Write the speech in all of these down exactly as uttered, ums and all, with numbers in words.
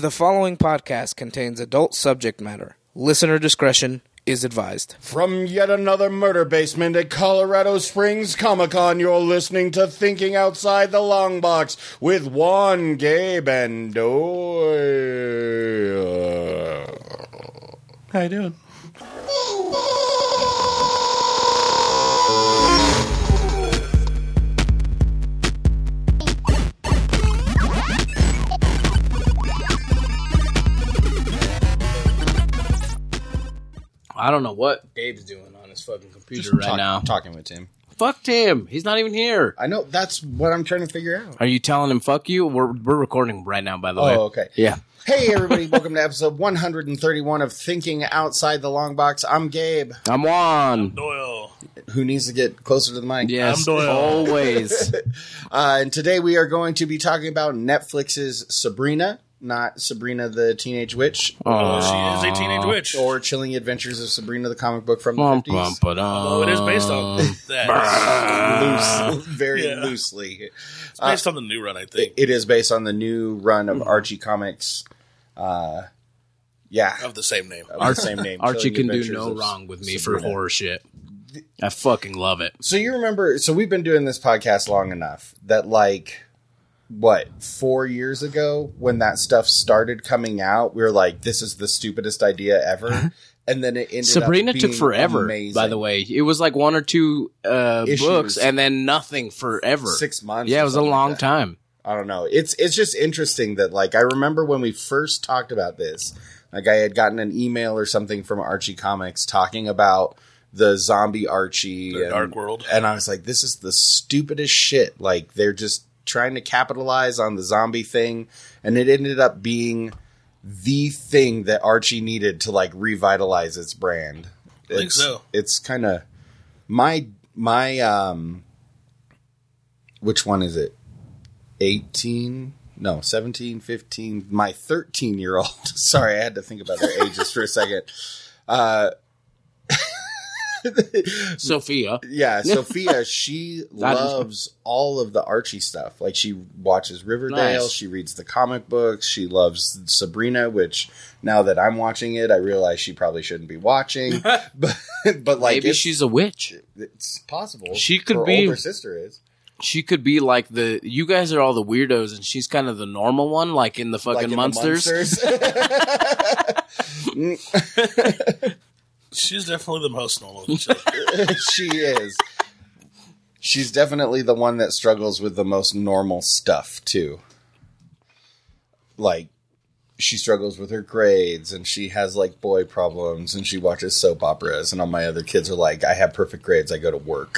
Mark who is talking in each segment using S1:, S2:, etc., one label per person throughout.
S1: The following podcast contains adult subject matter. Listener discretion is advised.
S2: From yet another murder basement at Colorado Springs Comic-Con, you're listening to Thinking Outside the Long Box with Juan, Gabe, and Doyle.
S3: How you doing?
S4: I don't know what Gabe's doing on his fucking computer
S2: Just
S4: right
S2: talk,
S4: now.
S2: Talking with Tim.
S4: Fuck Tim. He's not even here.
S2: I know. That's what I'm trying to figure out.
S4: Are you telling him fuck you? We're we're recording right now, by the way.
S2: Oh, okay.
S4: Yeah.
S2: Hey, everybody. Welcome to episode one hundred thirty-one of Thinking Outside the Long Box. I'm Gabe.
S4: I'm Juan.
S3: Doyle.
S2: Who needs to get closer to the mic?
S4: Yes,
S3: I'm Doyle.
S4: always.
S2: Uh, and today we are going to be talking about Netflix's Sabrina, not Sabrina the Teenage Witch,
S3: Oh, she is a teenage witch.
S2: or Chilling Adventures of Sabrina the comic book from the
S4: Bum,
S2: fifties.
S4: bum, ba-dum.
S3: Although it is based on that.
S2: Loose, very
S3: Yeah.
S2: loosely.
S3: It's based on the new run, I think.
S2: It is based on the new run of Archie Comics. Uh, yeah,
S3: Of the same name.
S2: of the same name.
S4: Archie
S2: Chilling
S4: can do
S2: Adventures
S4: no
S2: of
S4: wrong with me
S2: Sabrina.
S4: for horror shit. I fucking love it.
S2: So you remember? So we've been doing this podcast long enough that, like, what, four years ago when that stuff started coming out, we were like, "This is the stupidest idea ever." And then it ended
S4: Sabrina
S2: up
S4: took
S2: being
S4: forever,
S2: amazing.
S4: by the way. It was like one or two uh,
S2: Issues.
S4: books and then nothing forever.
S2: Six months.
S4: Yeah,
S2: or
S4: it was a
S2: something
S4: long
S2: like that.
S4: time.
S2: I don't know. It's it's just interesting that, like, I remember when we first talked about this, like, I had gotten an email or something from Archie Comics talking about the zombie Archie,
S3: The
S2: and,
S3: Dark World.
S2: and I was like, this is the stupidest shit. Like, they're just trying to capitalize on the zombie thing, and it ended up being the thing that Archie needed to, like, revitalize its brand.
S3: I think
S2: It's,
S3: so.
S2: It's kind of my my um, which one is it? eighteen No, seventeen, fifteen My thirteen year old. Sorry, I had to think about their ages for a second. Uh,
S4: Sophia.
S2: yeah, Sophia, she loves all of the Archie stuff. Like, she watches Riverdale,
S4: Nice.
S2: she reads the comic books, she loves Sabrina, which now that I'm watching it, I realize she probably shouldn't be watching. but, but like,
S4: Maybe
S2: it's,
S4: she's a witch.
S2: it's possible.
S4: She could
S2: Her
S4: be-
S2: older sister is.
S4: She could be like the, you guys are all the weirdos and she's kind of the normal one, like in the fucking
S2: Like in the
S4: Munsters.
S2: Munsters.
S3: She's definitely the most normal of the two.
S2: She is. She's definitely the one that struggles with the most normal stuff, too. Like, she struggles with her grades, and she has, like, boy problems, and she watches soap operas, and all my other kids are like, I have perfect grades, I go to work.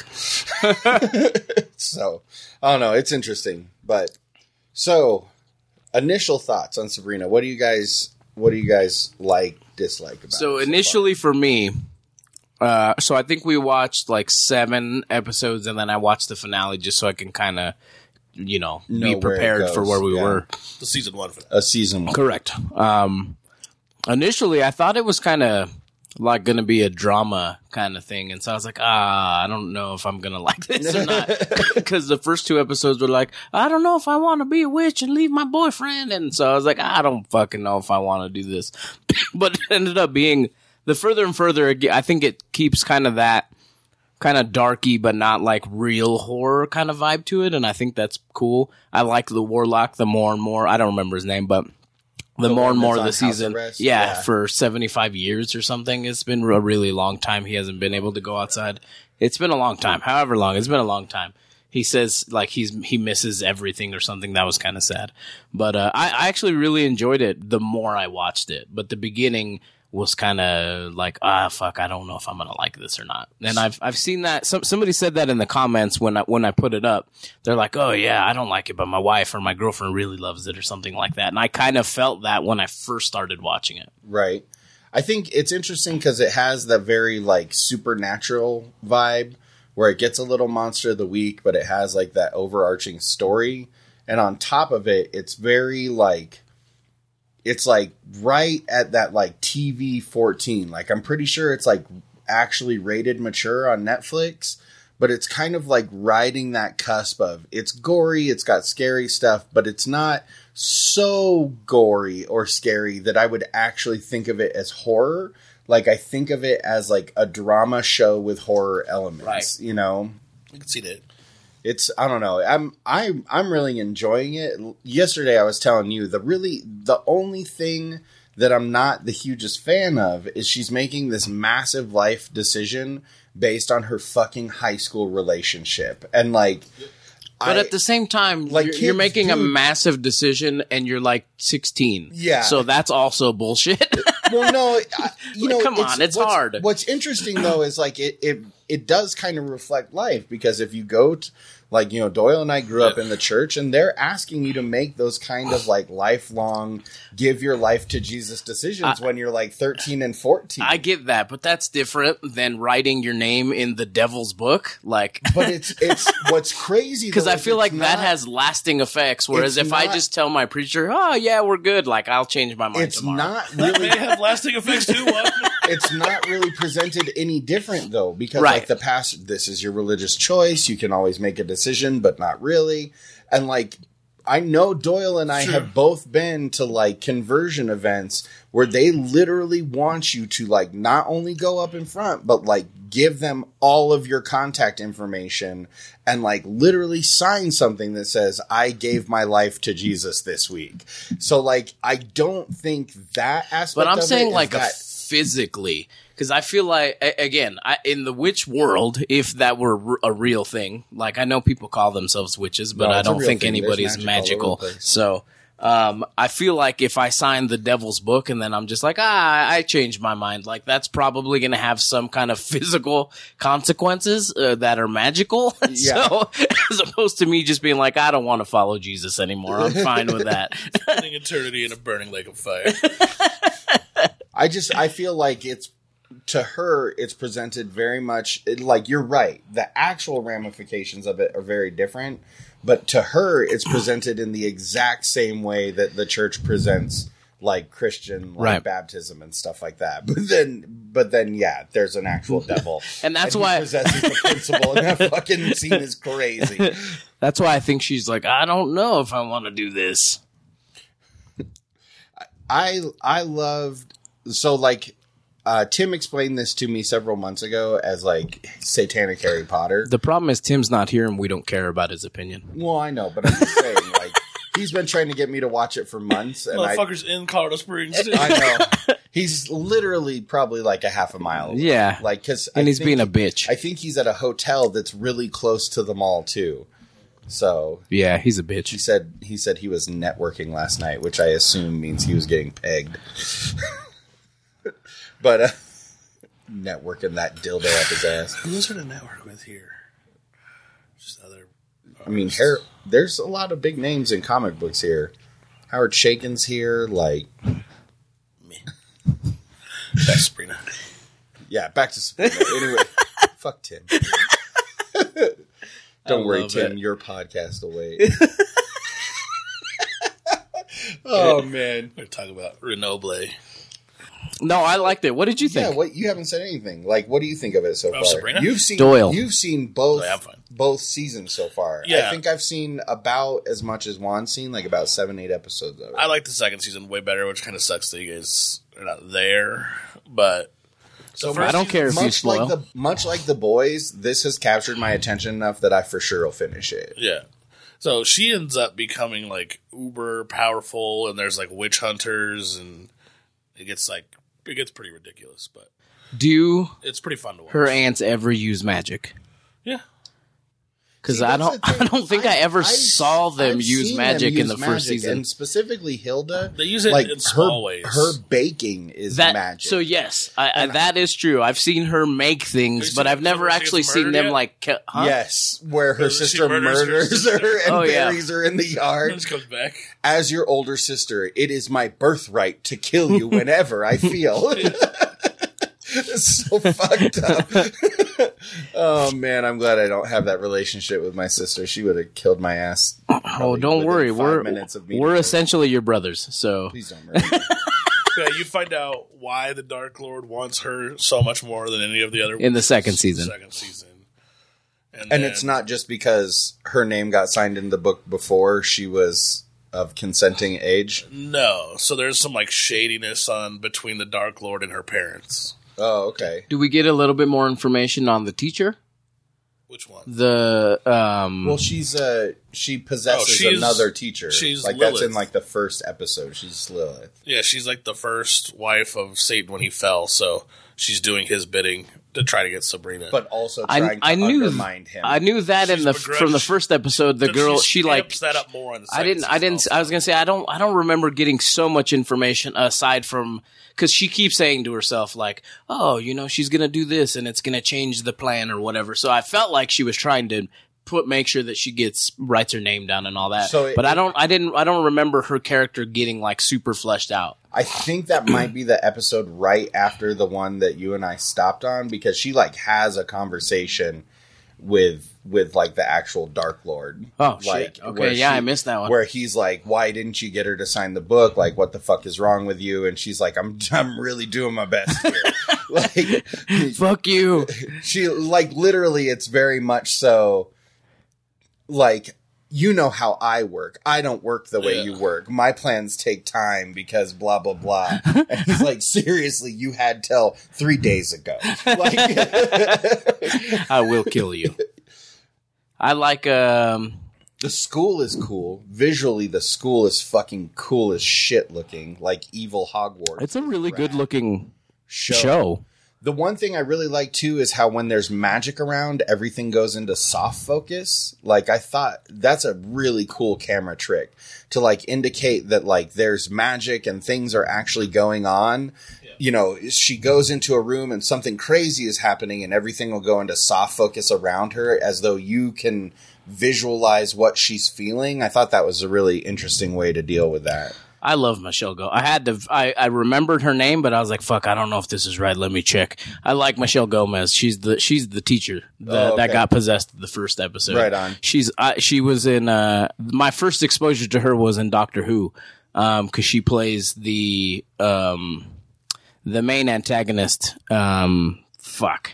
S2: So, I don't know, it's interesting. But, so, initial thoughts on Sabrina. What do you guys, what do you guys like, dislike about
S4: So
S2: it so
S4: initially for me, uh, so I think we watched like seven episodes and then I watched the finale just so I can kind of, you know,
S2: Know
S4: be
S2: where it
S4: prepared for
S2: goes,
S4: where we
S2: yeah.
S4: were.
S3: The season one for that.
S2: far? A season one.
S4: Correct. Um, initially, I thought it was kind of like going to be a drama kind of thing. And so I was like, ah, I don't know if I'm going to like this or not. Because the first two episodes were like, I don't know if I want to be a witch and leave my boyfriend. And so I was like, I don't fucking know if I want to do this. But it ended up being the further and further, it ge- I think it keeps kind of that kind of darky, but not like real horror kind of vibe to it. And I think that's cool. I like the Warlock the more and more. I don't remember his name, but the,
S2: The
S4: more
S2: one
S4: and more of the
S2: that's on house
S4: season.
S2: arrest?
S4: Yeah,
S2: Yeah.
S4: for seventy-five years or something. It's been a really long time. He hasn't been able to go outside. It's been a long time. However long, it's been a long time. He says like he's he misses everything or something. That was kind of sad. But uh, I, I actually really enjoyed it the more I watched it. But the beginning was kind of like, ah, fuck, I don't know if I'm gonna like this or not. And I've I've seen that. Some somebody said that in the comments when I when I put it up. They're like, oh yeah, I don't like it, but my wife or my girlfriend really loves it or something like that. And I kind of felt that when I first started watching it.
S2: Right. I think it's interesting because it has that very, like, supernatural vibe where it gets a little monster of the week, but it has, like, that overarching story. And on top of it, it's very, like, it's, like, right at that, like, T V fourteen. Like, I'm pretty sure it's, like, actually rated mature on Netflix, but it's kind of like riding that cusp of it's gory, it's got scary stuff, but it's not so gory or scary that I would actually think of it as horror. Like, I think of it as like a drama show with horror elements,
S4: Right.
S2: you know?
S3: I can see that.
S2: It's, I don't know. I'm, I'm, I'm really enjoying it. Yesterday I was telling you the really, the only thing that I'm not the hugest fan of is she's making this massive life decision based on her fucking high school relationship. And like,
S4: But
S2: I-
S4: at the same time,
S2: like,
S4: you're, you're
S2: kids
S4: making a
S2: do-
S4: massive decision and you're like sixteen.
S2: Yeah.
S4: So that's also bullshit.
S2: well, no, I, you
S4: Like,
S2: know,
S4: come on, it's
S2: what's,
S4: hard.
S2: What's interesting though is like it, it, it does kind of reflect life, because if you go to, like, you know, Doyle and I grew up in the church, and they're asking you to make those kind of like lifelong, give your life to Jesus decisions
S4: I-
S2: when you're like thirteen and fourteen.
S4: I get that, but that's different than writing your name in the devil's book. Like,
S2: but it's it's what's crazy
S4: because
S2: though
S4: I
S2: is
S4: feel
S2: it's
S4: like that
S2: not-
S4: has lasting effects. Whereas
S2: it's
S4: if I
S2: not-
S4: just tell my preacher, "Oh yeah, we're good," like I'll change my mind
S2: It's
S4: tomorrow.
S2: not
S3: May
S2: really.
S3: have lasting effects too. What?
S2: It's not really presented any different though, because
S4: Right.
S2: like the past, this is your religious choice. You can always make a decision, but not really. And like, I know Doyle and I
S3: Sure.
S2: have both been to like conversion events where they literally want you to like not only go up in front, but like give them all of your contact information and like literally sign something that says, I gave my life to Jesus this week. So like, I don't think that aspect
S4: But I'm
S2: of
S4: saying
S2: it is
S4: like a
S2: that-
S4: physically, because I feel like a- again, I, in the witch world, if that were r- a real thing, like I know people call themselves witches, but
S2: No,
S4: I
S2: it's a
S4: don't
S2: real
S4: think
S2: thing. There's
S4: anybody is
S2: magic all over
S4: magical.
S2: the place.
S4: So um, I feel like if I sign the devil's book and then I'm just like, ah, I changed my mind, like that's probably going to have some kind of physical consequences uh, that are magical.
S2: Yeah.
S4: So as opposed to me just being like, I don't want to follow Jesus anymore. I'm fine with that.
S3: Spending eternity in a burning lake of fire.
S2: I just I feel like it's to her it's presented very much like you're right. The actual ramifications of it are very different, but to her it's presented in the exact same way that the church presents like Christian like
S4: Right.
S2: baptism and stuff like that. But then but then yeah, there's an actual devil.
S4: And that's
S2: he
S4: why-
S2: possesses the principle, and that fucking scene is crazy.
S4: That's why I think she's like, I don't know if I want to do this.
S2: I I loved so like uh, Tim explained this to me several months ago as like satanic Harry Potter.
S4: The problem is Tim's not here and we don't care about his opinion.
S2: Well, I know, but I'm just saying, like he's been trying to get me to watch it for months, and I,
S3: Motherfuckers in Colorado Springs. Too.
S2: I know he's literally probably like a half a mile away.
S4: Yeah.
S2: like because
S4: And he's being a bitch.
S2: I think he's at a hotel that's really close to the mall too. So
S4: Yeah, he's a
S2: he
S4: bitch.
S2: said he said he was networking last night, which I assume means he was getting pegged. But uh, networking that dildo up his ass.
S3: Who's going to network with here? Just other.
S2: I mean, Har- there's a lot of big names in comic books here. Howard Chaykin's here. Like,
S3: Me. That's Sabrina.
S2: yeah, back to Sabrina. Anyway, fuck Tim. Don't worry,
S4: love
S2: Tim.
S4: it.
S2: Your podcast will wait. Oh man.
S3: We're talking about Renoble.
S4: No, I liked it. What did you think?
S2: Yeah, what you haven't said anything. Like, what do you think of it so
S3: Oh,
S2: far?
S3: Sabrina?
S2: You've seen
S4: Doyle.
S2: You've seen both.
S3: Oh, yeah, I'm fine.
S2: Both seasons so far. I
S3: Yeah.
S2: think I've seen about as much as Juan's seen, like about seven, eight episodes of it.
S3: I like the second season way better, which kind of sucks that you guys are not there. But
S2: So
S3: first
S4: I don't care if you
S2: much
S4: spoil.
S2: like the much like the boys, this has captured my attention enough that I for sure will finish it.
S3: yeah. So she ends up becoming like uber powerful, and there's like witch hunters, and it gets like it gets pretty ridiculous, but
S4: Do
S3: it's pretty fun to watch.
S4: her aunts ever use magic?
S3: yeah.
S4: Because
S2: See,
S4: I
S2: that's
S4: don't,
S2: the
S4: I
S2: thing.
S4: don't think I, ever
S2: I've-
S4: saw them
S2: I've
S4: use
S2: seen
S4: magic
S2: them
S4: in the
S2: use
S4: first
S2: magic,
S4: season.
S2: and specifically Hilda.
S3: They use it
S2: like
S3: in small
S2: her,
S3: ways.
S2: Her baking is
S4: That
S2: magic.
S4: so yes, I, I, that is true. I've seen her make
S3: Have
S4: things,
S3: you
S4: but
S3: seen
S4: I've never
S3: where she
S4: actually
S3: gets
S4: seen
S3: murdered
S4: them
S3: yet?
S4: like. ki- Huh?
S2: Yes, where her
S3: Where she
S2: sister
S3: murders her
S2: murders her,
S3: sister.
S2: and
S4: Oh, yeah.
S2: buries her in the
S3: And
S2: yard.
S3: just comes back.
S2: As your older sister, it is my birthright to kill you whenever I feel. It's so fucked up. Oh man, I'm glad I don't have that relationship with my sister. She would have killed my ass.
S4: Oh,
S2: probably
S4: don't
S2: within
S4: worry.
S2: five
S4: We're
S2: minutes of meeting
S4: we're
S2: her.
S4: essentially your brothers. So
S2: Please don't murder me.
S3: Yeah, you find out why the Dark Lord wants her so much more than any of the other
S4: In the second
S3: witches
S4: season.
S3: Second season,
S2: And
S3: then,
S2: it's not just because her name got signed in the book before she was of consenting age?
S3: No. So there's some like shadiness on between the Dark Lord and her parents.
S2: Oh, okay.
S4: Do we get a little bit more information on the teacher?
S3: Which one?
S4: The um.
S2: Well, she's uh she possesses
S3: Oh, she's-
S2: another teacher.
S3: she's
S2: like that's
S3: Lilith.
S2: in like the first episode. She's Lilith.
S3: Yeah, she's like the first wife of Satan when he fell, so she's doing his bidding to try to get Sabrina.
S2: But also
S4: I,
S2: trying
S4: I
S2: to
S4: knew
S2: undermine him.
S4: I knew that in
S3: She's
S4: the
S3: begrudged-
S4: from the first episode. The
S3: But
S4: girl, she like
S3: amps that up more on the
S4: I
S3: second
S4: didn't. I
S3: season
S4: didn't.
S3: also.
S4: I was gonna say I don't. I don't remember getting so much information aside from because she keeps saying to herself like, "Oh, you know, she's gonna do this and it's gonna change the plan or whatever." So I felt like she was trying to put make sure that she gets writes her name down and all that.
S2: So it-
S4: but I don't. I didn't. I don't remember her character getting like super fleshed out.
S2: I think that might be the episode right after the one that you and I stopped on because she like has a conversation with with like the actual Dark Lord.
S4: Oh,
S2: like,
S4: shit. Okay,
S2: where
S4: yeah, I missed that one.
S2: Where he's like, "Why didn't you get her to sign the book? Like, what the fuck is wrong with you?" And she's like, "I'm I'm really doing my best here." like
S4: Fuck you.
S2: she like literally, it's very much so. Like, you know how I work. I don't work the way
S3: Yeah.
S2: you work. My plans take time because blah, blah, blah. And he's like, seriously, you had till three days ago. Like,
S4: I will kill you. I like um.
S2: the school is cool. Visually, the school is fucking cool as shit looking. Like evil Hogwarts.
S4: It's a really
S2: Rad
S4: good looking
S2: show.
S4: show.
S2: The one thing I really like too is how when there's magic around, everything goes into soft focus. Like I thought that's a really cool camera trick to like indicate that like there's magic and things are actually going on. Yeah. You know, she goes into a room and something crazy is happening and everything will go into soft focus around her as though you can visualize what she's feeling. I thought that was a really interesting way to deal with that.
S4: I love Michelle Go. I had to. I, I remembered her name, but I was like, "Fuck, I don't know if this is right. Let me check." I like Michelle Gomez. She's the she's the teacher that,
S2: Oh, okay.
S4: that got possessed the first episode.
S2: Right on.
S4: She's I, she was in. Uh, my first exposure to her was in Doctor Who, um, because she plays the um, the main antagonist. Um, fuck.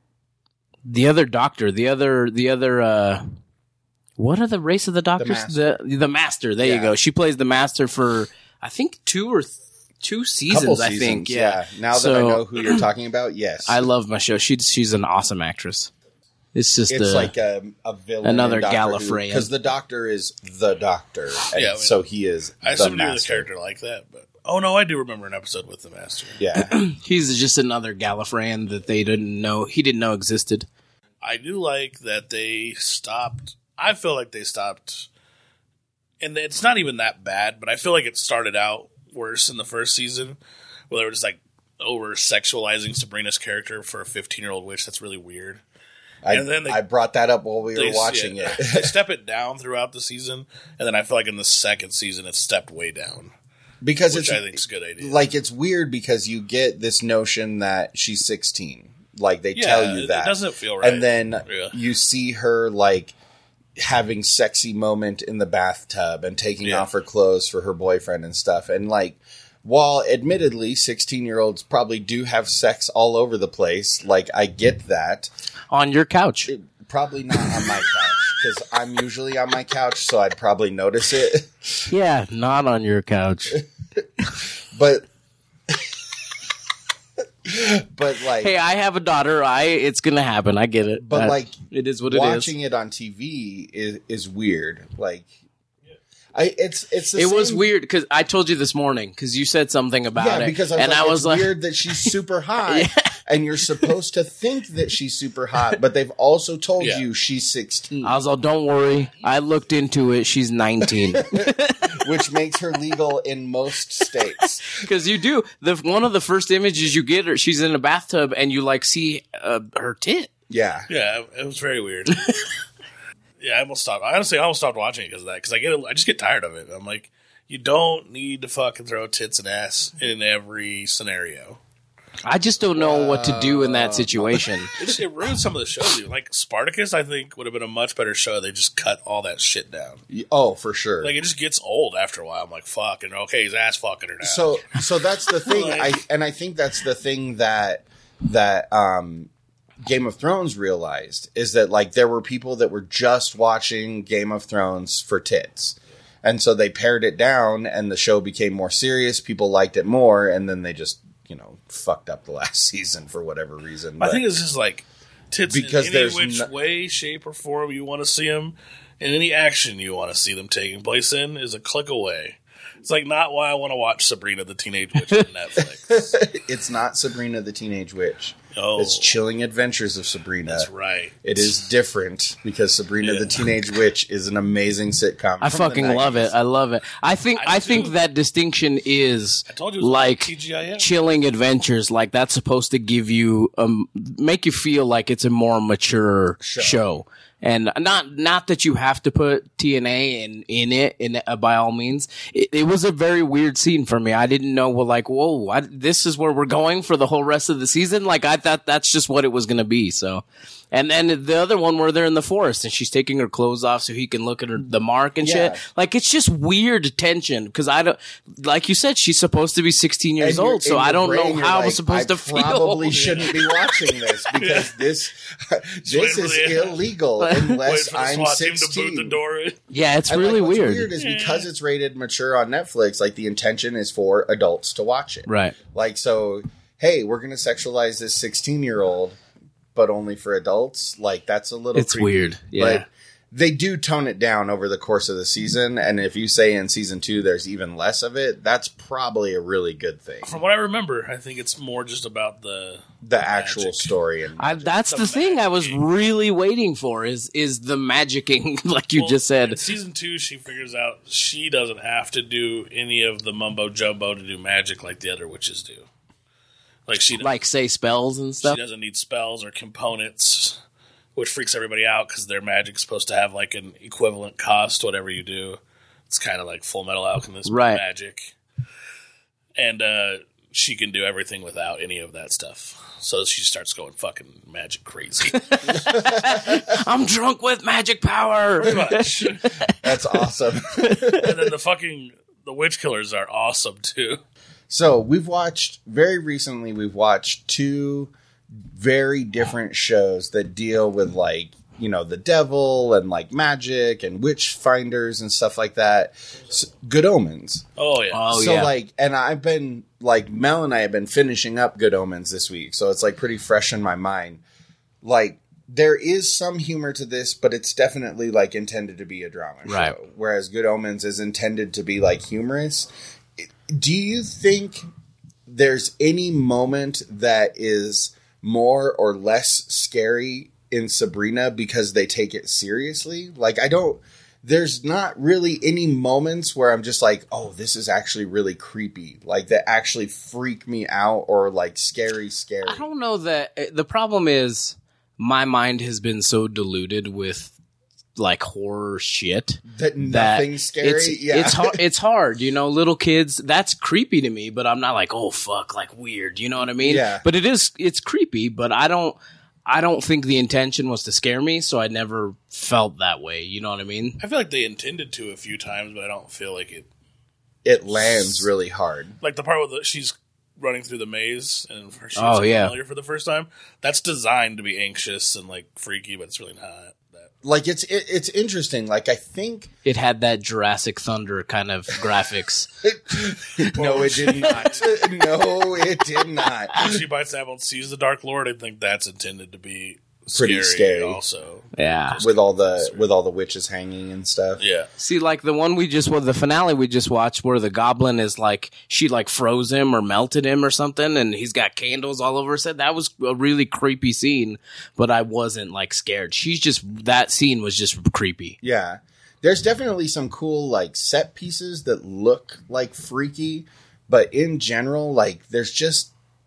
S4: The other doctor. The other. The other. Uh, What are the race of the doctors?
S2: Master.
S4: The the master. There
S2: Yeah.
S4: you go. She plays the master for I think two or th- two seasons.
S2: Couple
S4: I
S2: seasons,
S4: think. Yeah.
S2: Now that
S4: So,
S2: I know who you're talking about, yes.
S4: I love my show. She's she's an awesome actress. It's just
S2: It's
S4: a,
S2: like a, a villain.
S4: Another Gallifreyan.
S2: Because the Doctor is the Doctor. And
S3: Yeah, I mean,
S2: so he is
S3: I
S2: the
S3: assumed he was a
S2: master.
S3: character like that, but oh no, I do remember an episode with the Master.
S2: Yeah.
S4: he's just another Gallifreyan that they didn't know he didn't know existed.
S3: I do like that they stopped. I feel like they stopped, and it's not even that bad, but I feel like it started out worse in the first season, where they were just like over sexualizing Sabrina's character for a fifteen-year-old witch. That's really weird.
S2: I,
S3: And then they-
S2: I brought that up while we
S3: They-
S2: were watching
S3: yeah,
S2: it.
S3: they step it down throughout the season, and then I feel like in the second season it stepped way down,
S2: because
S3: which
S2: it's
S3: I think is a good idea.
S2: like it's weird because you get this notion that she's sixteen. Like they
S3: Yeah,
S2: tell
S3: it-
S2: you
S3: it
S2: that.
S3: doesn't feel right.
S2: And then
S3: Yeah.
S2: you see her like having sexy moment in the bathtub and taking
S3: Yeah.
S2: off her clothes for her boyfriend and stuff. And like, while admittedly sixteen year olds probably do have sex all over the place, like I get that.
S4: On your couch.
S2: It, probably not on my couch because I'm usually on my couch, so I'd probably notice it.
S4: Yeah, not on your couch.
S2: But, but like,
S4: Hey, I have a daughter. I it's gonna happen. I get it.
S2: But,
S4: Uh,
S2: like,
S4: it is what it is.
S2: watching it on T V is is weird. Like, I it's it's the
S4: It
S2: same,
S4: was weird because I told you this morning because you said something about
S2: Yeah,
S4: it,
S2: because I was
S4: and
S2: like,
S4: I was
S2: it's
S4: like,
S2: weird that she's super hot, and you're supposed to think that she's super hot, but they've also told
S3: Yeah.
S2: you she's sixteen,
S4: I was like, don't worry. I looked into it. She's nineteen.
S2: which makes her legal in most states.
S4: Because you do the one of the first images you get her, she's in a bathtub, and you like see uh, her tit.
S2: Yeah,
S3: Yeah, it was very weird. Yeah, I almost stopped. I honestly I almost stopped watching it because of that. Because I get, I just get tired of it. I'm like, you don't need to fucking throw tits and ass in every scenario.
S4: I just don't know what to do in that situation.
S3: It just it ruins some of the shows. Dude. Like Spartacus, I think would have been a much better show. They just cut all that shit down.
S2: oh for sure.
S3: Like it just gets old after a while. I'm like, fuck, and okay, he's ass fucking her now.
S2: So so that's the thing.
S3: Like-
S2: I and I think that's the thing that that um Game of Thrones realized is that like there were people that were just watching Game of Thrones for tits. And so they pared it down and the show became more serious. People liked it more. And then they just, you know, fucked up the last season for whatever reason.
S3: I think it's just like tits
S2: because
S3: in any
S2: there's
S3: which
S2: no-
S3: way, shape, or form you want to see them, and any action you want to see them taking place in is a click away. It's like not why I want to watch Sabrina the Teenage Witch on Netflix.
S2: It's not Sabrina the Teenage Witch.
S3: Oh,
S2: It's Chilling Adventures of Sabrina.
S3: that's right.
S2: It is different because Sabrina
S3: Yeah.
S2: the Teenage Witch is an amazing sitcom.
S4: I
S2: from the
S4: fucking love
S2: nineties.
S4: it. I love it. I think
S3: I
S4: I,
S3: do
S4: think
S3: too.
S4: that distinction is
S3: I told you it was
S4: like
S3: T G I F.
S4: chilling adventures. Like that's supposed to give you um make you feel like it's a more mature
S2: Show.
S4: show. And not not that you have to put T N A in in it. In uh, by all means, it, it was a very weird scene for me. I didn't know. Well, like, whoa, what, this is where we're going for the whole rest of the season. Like, I thought that's just what it was going to be. So, and then the other one where they're in the forest and she's taking her clothes off so he can look at her the mark and
S2: Yeah.
S4: shit. Like, it's just weird tension because I don't. Like you said, she's supposed to be sixteen years
S2: And you're-
S4: old, so
S2: in
S4: I
S2: your
S4: don't know
S2: brain, you're
S4: how
S2: like,
S4: I'm supposed
S2: I
S4: to feel.
S2: probably shouldn't be watching this because this this
S3: wait for
S2: is
S3: the-
S2: illegal
S3: Wait
S2: unless
S3: for the
S2: I'm
S3: SWAT team to boot the
S2: sixteen.
S3: door in.
S4: Yeah, it's
S2: And,
S4: really
S2: like, what's
S4: weird.
S2: weird is because it's rated mature on Netflix, like the intention is for adults to watch it.
S4: Right.
S2: Like, so, hey, we're going to sexualize this sixteen-year-old, but only for adults. Like, that's a little
S4: It's
S2: creepy.
S4: weird. Yeah.
S2: But they do tone it down over the course of the season, and if you say in season two there's even less of it, that's probably a really good thing.
S3: From what I remember, I think it's more just about the
S2: The actual
S3: magic.
S2: story. And
S4: I, that's
S3: The
S4: the thing I was
S3: magic.
S4: really waiting for is is the magicking, like you
S3: Well,
S4: just said.
S3: In season two, she figures out she doesn't have to do any of the mumbo jumbo to do magic like the other witches do. Like she doesn't,
S4: Like say spells and
S3: she
S4: stuff.
S3: doesn't need spells or components, which freaks everybody out because their magic's supposed to have like an equivalent cost, whatever you do. It's kind of like Full Metal Alchemist but
S4: Right.
S3: magic, and uh, she can do everything without any of that stuff. So she starts going fucking magic crazy.
S4: I'm drunk with magic power.
S3: Pretty much. And
S2: that's awesome.
S3: then the fucking the witch killers are awesome too.
S2: So we've watched, very recently, we've watched two very different shows that deal with, like, you know, the devil and, like, magic and witch finders and stuff like that. S Good Omens.
S3: Oh yeah.
S4: Oh,
S2: so,
S4: yeah.
S2: like, and I've been, like, Mel and I have been finishing up Good Omens this week, so it's, like, pretty fresh in my mind. Like, there is some humor to this, but it's definitely, like, intended to be a drama
S4: Right.
S2: show. Whereas Good Omens is intended to be, like, humorous. Do you think there's any moment that is more or less scary in Sabrina because they take it seriously? Like, I don't, there's not really any moments where I'm just like, oh, this is actually really creepy. Like, that actually freak me out or like scary, scary.
S4: I don't know that the problem is my mind has been so diluted with like horror shit
S2: That
S4: that
S2: nothing's scary.
S4: It's,
S2: yeah.
S4: it's hard. It's hard, you know. Little kids, that's creepy to me, but I'm not like, oh fuck, like weird. You know what I mean?
S2: Yeah.
S4: But it is. It's creepy, but I don't. I don't think the intention was to scare me, so I never felt that way. You know what I mean?
S3: I feel like they intended to a few times, but I don't feel like it.
S2: It lands really hard.
S3: Like the part where the, she's running through the maze and she's
S4: Oh, yeah.
S3: familiar for the first time. That's designed to be anxious and like freaky, but it's really not. That.
S2: Like, it's it, it's interesting. Like, I think
S4: It had that Jurassic Thunder kind of graphics.
S2: no, it did not. No, it did not.
S3: When she bites the apple and sees the Dark Lord, I think that's intended to be
S2: Pretty
S3: scary.
S2: scary.
S3: Also,
S4: Yeah.
S2: With all the with all the witches hanging and stuff.
S3: yeah.
S4: See, like the one we just, well, the finale we just watched where the goblin is like, she like froze him or melted him or something, and he's got candles all over his head. That was a really creepy scene, but I wasn't like scared. She's just, that scene was just creepy.
S2: Yeah. There's definitely some cool like set pieces that look like freaky, but in general, like there's just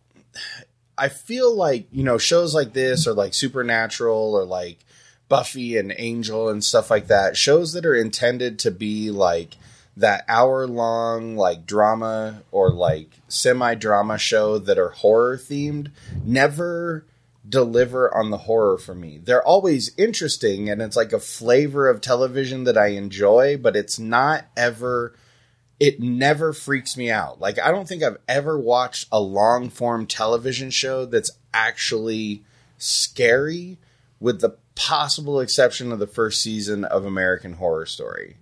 S2: I feel like, you know, shows like this or like Supernatural or like Buffy and Angel and stuff like that, shows that are intended to be like that hour long like drama or like semi-drama show that are horror themed never deliver on the horror for me. They're always interesting and it's like a flavor of television that I enjoy, but it's not ever, it never freaks me out. Like, I don't think I've ever watched a long form television show that's actually scary, with the possible exception of the first season of American Horror Story.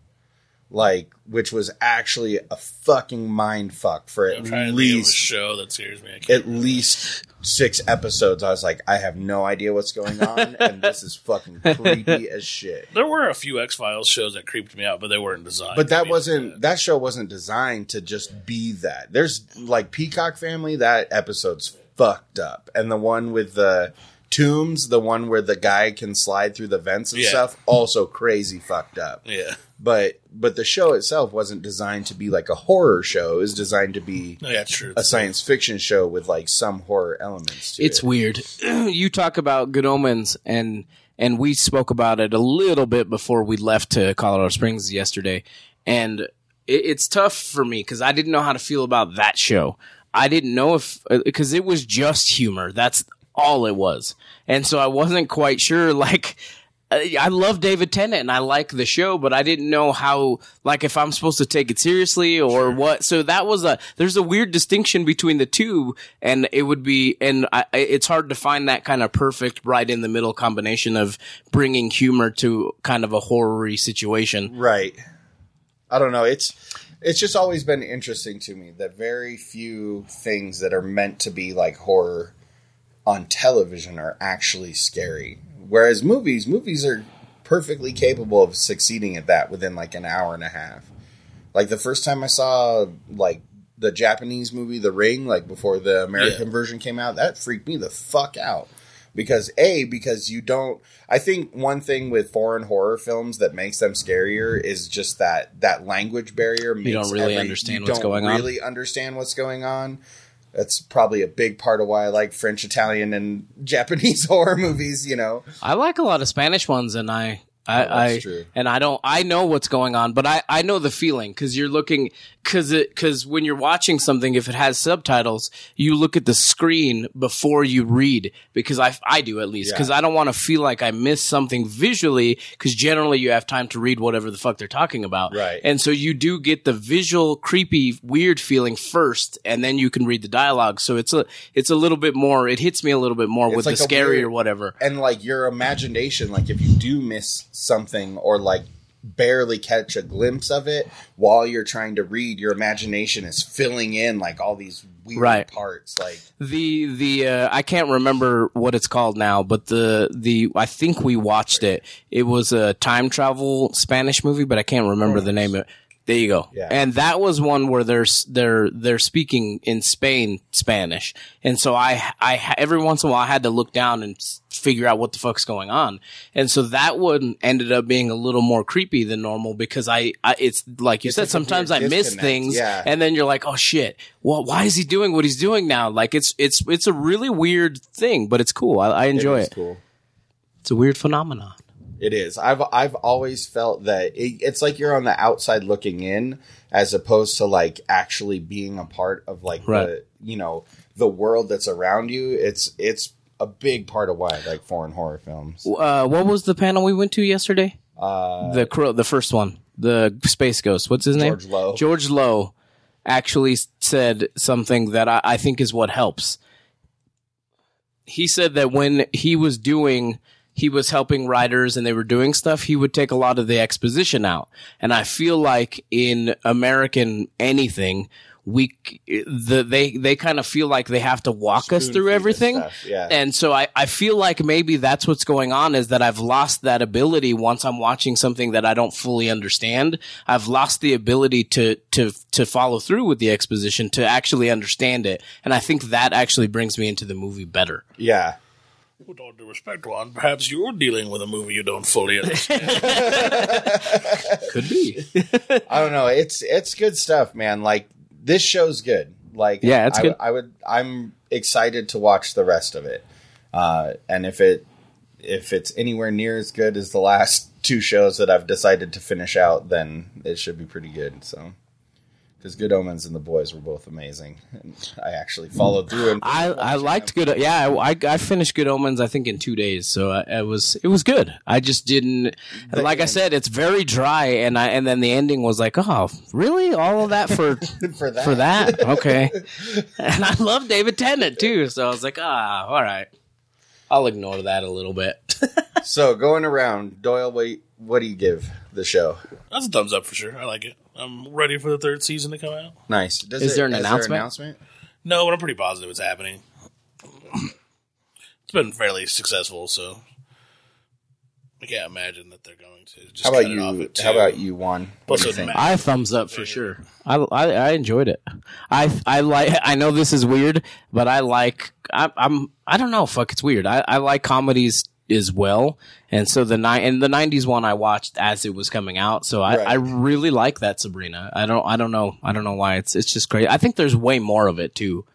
S2: Like, which was actually a fucking mind fuck for at
S3: I'm trying to think of a
S2: least
S3: show that scares me. I can't
S2: at
S3: remember.
S2: least six episodes. I was like, I have no idea what's going on, and this is fucking creepy as shit.
S3: There were a few X-Files shows that creeped me out, but they weren't designed.
S2: But
S3: to
S2: that
S3: be
S2: wasn't
S3: like
S2: that show wasn't designed to just be that. There's like Peacock Family, that episode's fucked up, and the one with the tombs, the one where the guy can slide through the vents and
S3: Yeah.
S2: stuff, also crazy fucked up.
S3: Yeah.
S2: But but the show itself wasn't designed to be like a horror show. It was designed to be
S3: No, yeah, it's true.
S2: a science fiction show with like some horror elements to
S4: It's
S2: it.
S4: weird. You talk about Good Omens, and and we spoke about it a little bit before we left to Colorado Springs yesterday, and it, it's tough for me because I didn't know how to feel about that show. I didn't know if because it was just humor. That's all it was, and so I wasn't quite sure. Like, I love David Tennant and I like the show, but I didn't know how, like, if I'm supposed to take it seriously or what. So that was a, there's a weird distinction between the two, and it would be, and I, it's hard to find that kind of perfect right in the middle combination of bringing humor to kind of a horror-y situation.
S2: Right. I don't know. It's it's just always been interesting to me that very few things that are meant to be like horror on television are actually scary. Whereas movies, movies are perfectly capable of succeeding at that within like an hour and a half. Like the first time I saw like the Japanese movie The Ring, like before the American
S3: Yeah.
S2: version came out, that freaked me the fuck out. Because A, because you don't, I think one thing with foreign horror films that makes them scarier is just that, that language barrier. Makes
S4: You don't really
S2: every,
S4: understand
S2: you
S4: what's
S2: don't
S4: going on.
S2: really understand what's going on. That's probably a big part of why I like French, Italian, and Japanese horror movies, you know.
S4: I like a lot of Spanish ones, and I, I,
S2: Oh, that's
S4: I
S2: true.
S4: and I don't, I know what's going on, but I, I know the feeling because you're looking, because it, because when you're watching something, if it has subtitles, you look at the screen before you read, because I, I do at least, because
S2: Yeah.
S4: I don't want to feel like I missed something visually, because generally you have time to read whatever the fuck they're talking about,
S2: Right.
S4: And so you do get the visual, creepy, weird feeling first, and then you can read the dialogue. So it's a, it's a little bit more. It hits me a little bit more
S2: It's
S4: with
S2: like
S4: the
S2: a
S4: scary
S2: weird-
S4: or whatever.
S2: And like your imagination, like if you do miss something or like barely catch a glimpse of it while you're trying to read, your imagination is filling in like all these weird
S4: Right.
S2: parts. Like
S4: The the uh, I can't remember what it's called now, but the the I think we watched it. It was a time travel Spanish movie, but I can't remember the name of it. There you go.
S2: Yeah.
S4: And that was one where they're s- they're they're speaking in Spain Spanish, and so I I ha- every once in a while I had to look down and s- figure out what the fuck's going on, and so that one ended up being a little more creepy than normal because I, I it's like you
S2: It's
S4: said,
S2: like a
S4: sometimes I
S2: weird
S4: miss
S2: disconnect.
S4: things,
S2: Yeah.
S4: and then you're like, oh shit, well why is he doing what he's doing now? Like it's it's it's a really weird thing, but it's cool. I, I enjoy
S2: is
S4: it.
S2: cool.
S4: It's a weird phenomenon.
S2: It is. I've I've always felt that it, it's like you're on the outside looking in, as opposed to like actually being a part of like
S4: Right.
S2: the you know the world that's around you. It's it's a big part of why I like foreign horror films.
S4: Uh, what was the panel we went to yesterday?
S2: Uh,
S4: The crow, the first one, the space ghost. What's his name?
S2: George Lowe.
S4: George Lowe actually said something that I, I think is what helps. He said that when he was doing, he was helping writers and they were doing stuff, he would take a lot of the exposition out. And I feel like in American anything, we the they they kind of feel like they have to walk us
S2: Spoon
S4: through
S2: feed us
S4: everything.
S2: stuff, yeah.
S4: And so I, I feel like maybe that's what's going on, is that I've lost that ability once I'm watching something that I don't fully understand. I've lost the ability to to to follow through with the exposition, to actually understand it. And I think that actually brings me into the movie better.
S2: yeah.
S3: With all due respect, Juan, perhaps you're dealing with a movie you don't fully understand.
S4: Could be.
S2: I don't know. It's it's good stuff, man. Like this show's good. Like
S4: Yeah, it's
S2: I,
S4: good.
S2: I would. I'm excited to watch the rest of it. Uh, and if it if it's anywhere near as good as the last two shows that I've decided to finish out, then it should be pretty good. So. Because Good Omens and The Boys were both amazing, and I actually followed through. And
S4: I, I liked Good. Yeah, I, I I finished Good Omens I think in two days, so I, it was it was good. I just didn't like I said, it's very dry, and I and then the ending was like, oh, really? All of that for
S2: for that.
S4: for that? Okay. And I love David Tennant too, so I was like, ah, all right. I'll ignore that a little bit.
S2: So going around, Doyle, what do, you, what do you give the show?
S3: That's a thumbs up for sure. I like it. I'm ready for the third season to come out.
S2: Nice. Does
S4: Is
S2: it,
S4: there an
S2: is
S4: announcement?
S2: There an announcement?
S3: No, but I'm pretty positive it's happening. It's been fairly successful, so I can't imagine that they're going to just
S2: How about
S3: cut it off
S2: you?
S3: at two.
S2: How about you, Juan? What
S3: Plus
S2: do you
S3: a
S2: think?
S3: ma-
S4: I thumbs up for sure. I, I, I enjoyed it. I I like. I know this is weird, but I like. I, I'm. I don't know. Fuck, it's weird. I, I like comedies as well, and so the ni- and the nineties one I watched as it was coming out. So I,
S2: Right.
S4: I really like that Sabrina. I don't. I don't know. I don't know why it's. It's just great. I think there's way more of it too.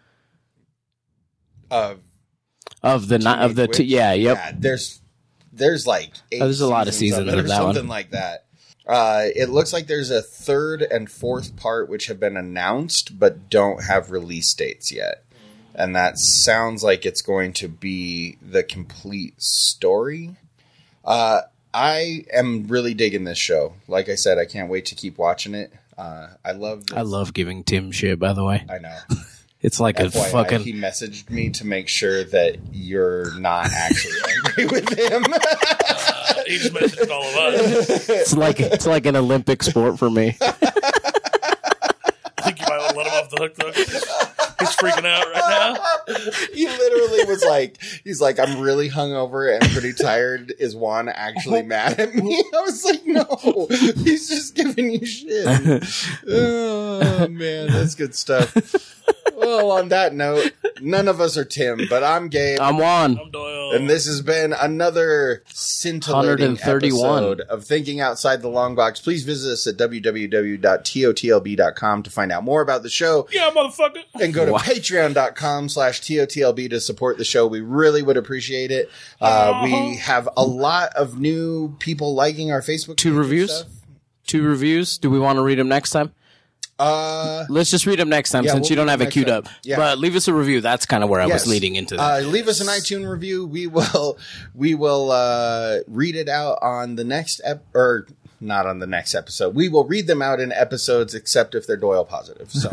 S2: Uh,
S4: Of the ni- of the
S2: Teenage
S4: two.
S2: Witch?
S4: Yeah. Yep.
S2: Yeah, there's there's like eight
S4: Oh, there's a lot of seasons
S2: it
S4: of
S2: or
S4: that one.
S2: something like that. Uh, it looks like there's a third and fourth part which have been announced but don't have release dates yet, and that sounds like it's going to be the complete story. Uh, I am really digging this show. Like I said, I can't wait to keep watching it. Uh, I love. This.
S4: I love giving Tim shit. By the way,
S2: I know.
S4: it's like a
S2: F Y I,
S4: fucking.
S2: he messaged me to make sure that you're not actually angry with him.
S3: Uh, he just messaged all of us.
S4: It's like it's like an Olympic sport for me.
S3: I think you might want to let him off the hook, though. He's freaking out right now.
S2: He literally was like, he's like, I'm really hungover and pretty tired. Is Juan actually mad at me? I was like, no, he's just giving you shit. Oh, man, that's good stuff. Well, on that note, none of us are Tim, but I'm Gabe.
S4: I'm Juan.
S3: I'm Doyle.
S2: And this has been another scintillating
S4: one thirty-one
S2: episode of Thinking Outside the Long Box. Please visit us at w w w dot totlb dot com to find out more about the show.
S3: Yeah, motherfucker.
S2: And go to
S4: Wow.
S2: patreon.com slash TOTLB to support the show. We really would appreciate it. Uh, we have a lot of new people liking our Facebook
S4: Two
S2: page and
S4: reviews?
S2: stuff.
S4: Two reviews. Do we want to read them next time?
S2: Uh,
S4: Let's just read them next time
S2: Yeah,
S4: since
S2: we'll
S4: you don't
S2: read
S4: have
S2: them
S4: it queued
S2: next
S4: up.
S2: time. Yeah.
S4: But leave us a review. That's kind of where I
S2: yes.
S4: was leading into that.
S2: Uh, leave us an iTunes review. We will we will uh, read it out on the next ep- or not on the next episode. We will read them out in episodes, except if they're Doyle positive. So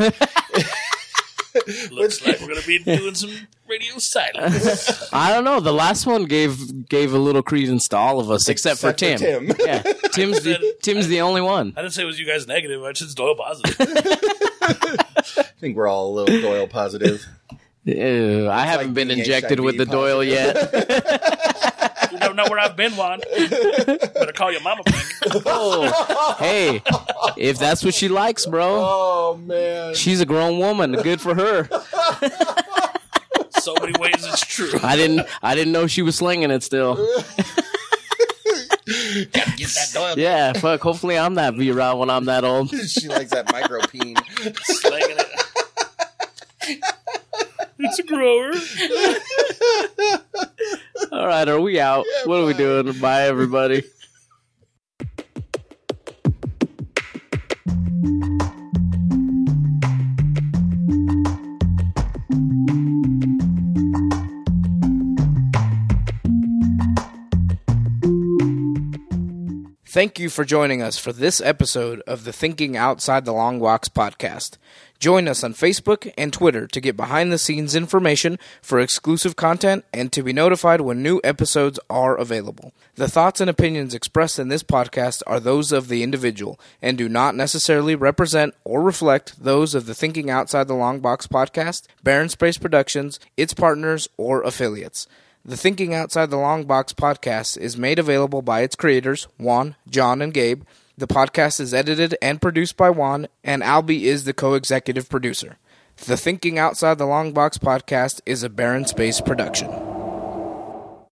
S3: Looks like we're going to be doing some radio silence.
S4: I don't know. The last one gave gave a little credence to all of us except, for Tim.
S2: Tim.
S4: Yeah, Tim's the, Tim's the only one.
S3: I didn't say it was you guys negative. I said it's Doyle positive.
S2: I think we're all a little Doyle positive.
S4: Ew, I haven't
S2: like
S4: been
S2: being
S4: injected
S2: H I V
S4: with the Doyle yet.
S3: You don't know where I've been, Juan. Better call your mama, Frank.
S4: Oh, hey, if that's what she likes, bro,
S2: Oh man.
S4: she's a grown woman. Good for her.
S3: So many ways it's true.
S4: I didn't. I didn't know she was slinging it still.
S3: Gotta get that Doyle
S4: Yeah, fuck. Hopefully, I'm that virile when I'm that old.
S2: She likes that micro peen.
S3: slanging it. It's a grower.
S4: All right, are we out?
S2: Yeah,
S4: what are we
S2: bye.
S4: doing? Bye, everybody.
S1: Thank you for joining us for this episode of the Thinking Outside the Long Box podcast. Join us on Facebook and Twitter to get behind-the-scenes information for exclusive content and to be notified when new episodes are available. The thoughts and opinions expressed in this podcast are those of the individual and do not necessarily represent or reflect those of the Thinking Outside the Long Box podcast, Barren Space Productions, its partners, or affiliates. The Thinking Outside the Long Box podcast is made available by its creators, Juan, John, and Gabe. The podcast is edited and produced by Juan, and Albie is the co-executive producer. The Thinking Outside the Long Box podcast is a Barren Space production.